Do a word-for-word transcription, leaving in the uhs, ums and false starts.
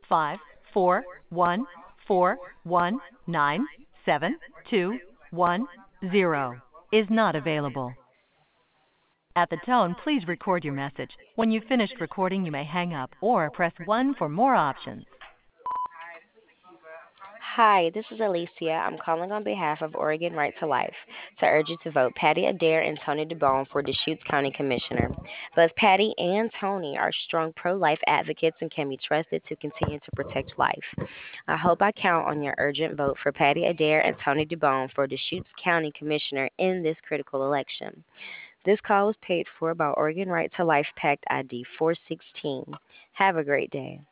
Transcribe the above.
five four one four one nine seven two one zero is not available. At the tone, please record your message. When you've finished recording, you may hang up or press one for more options. Hi, this is Alicia. I'm calling on behalf of Oregon Right to Life to urge you to vote Patty Adair and Tony DeBone for Deschutes County Commissioner. Both Patty and Tony are strong pro-life advocates and can be trusted to continue to protect life. I hope I count on your urgent vote for Patty Adair and Tony DeBone for Deschutes County Commissioner in this critical election. This call was paid for by Oregon Right to Life Pact I D four sixteen. Have a great day.